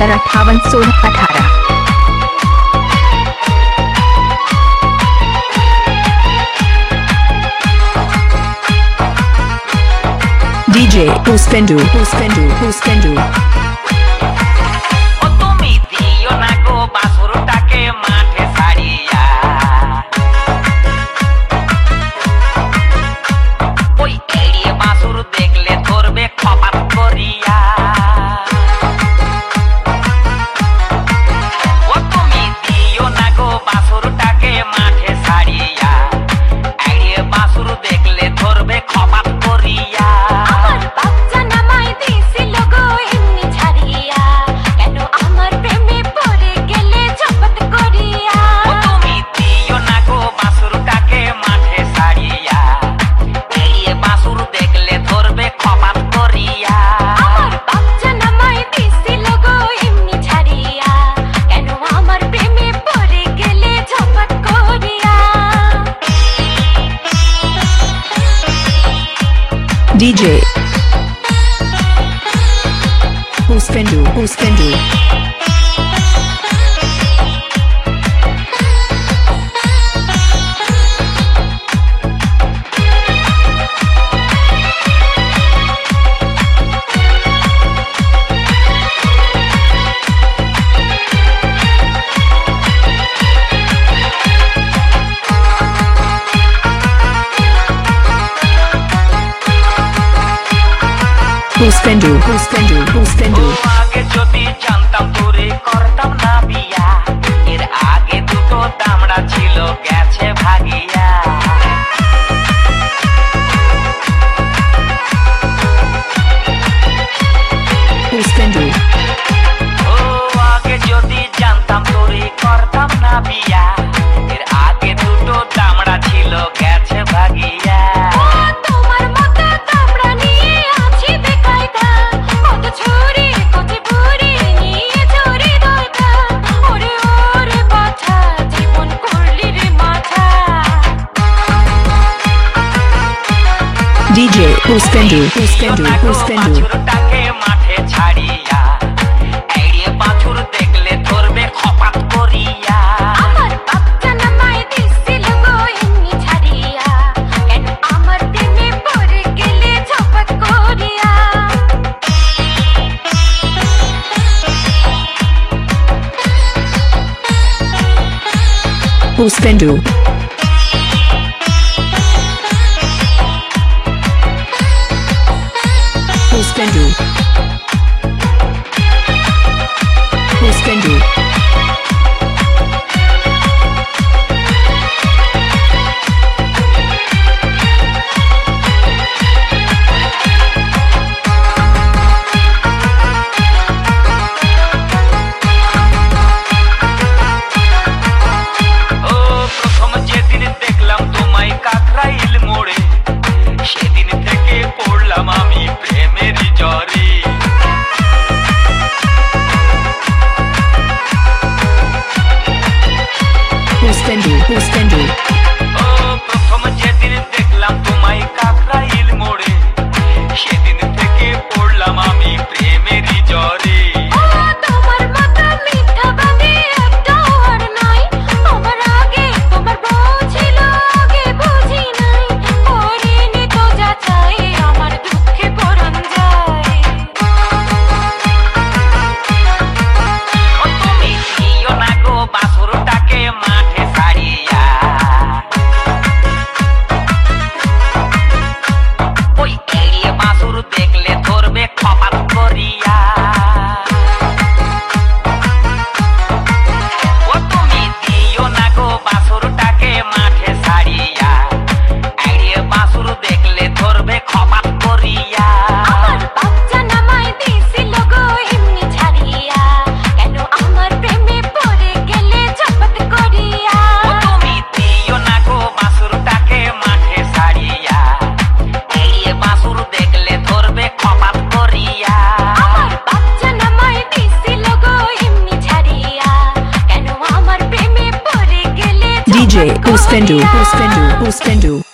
78581618। DJ Puspendu Puspendu DJ Puspendu Puspendu আগে যদি জানতাম তোরে করতাম না বিয়া, এর আগে দুটো দামড়া ছিল গেছে ভাগিয়া। Puspendu ও আগে যদি জানতাম তোরে করতাম না বিয়া, এর আগে দুটো দামড়া ছিল গেছে ভাগিয়া। DJ Puspendu বাছুরটাকে মাঠে ছাড়িয়া, এড়িয়ে বাছুর দেখলে ধরবে খপাত করিয়া। আমার বাচ্চা নামায় দিছিল গো এমনি ছাড়িয়া, কেন আমার প্রেমে পড়ে গেলে ঝপট করিয়া। Puspendu ও প্রথম যেদিন দেখলাম তোমায় কাকরাইল মোড়ে, সেদিন থেকে পড়লাম আমি প্রেমের জ্বরে। Puspendu ও প্রথম যেদিন দেখলাম তোমায় কাকরাইল মোড়ে, সেদিন থেকে পড়লাম আমি প্রেমের জ্বরে। তোমার মতো মিথ্যা বাদে একটাও আর নাই, আমার আগে তোমার বউ ছিল আগে বুঝি নাই, করিনি তো যা চাই আমার দুঃখে পরাণ যায়। ও তুমি দিও না গো বাছুরটাকে মাঠে ছাড়িয়া, ওই এড়িয়ে বাছুর দেখলে ধরবে খপাত করিয়া। ও তুমি দিও না গো বাছুরটাকে মাঠে ছাড়িয়া, এড়িয়ে বাছুর দেখলে ধরবে খপাত করিয়া। আমার বাচ্চা নামায় দিছিল গো এমনি ছাড়িয়া, কেন আমার প্রেমে পড়ে গেলে ঝপট করিয়া। ও তুমি দিও না গো বাছুরটাকে মাঠে ছাড়িয়া, এড়িয়ে বাছুর দেখলে ধরবে খপাত করিয়া। আমার বাচ্চা নামায় দিছিল গো এমনি ছাড়িয়া, কেন আমার প্রেমে পড়ে গেলে DJ ঝপট করিয়া। Puspendu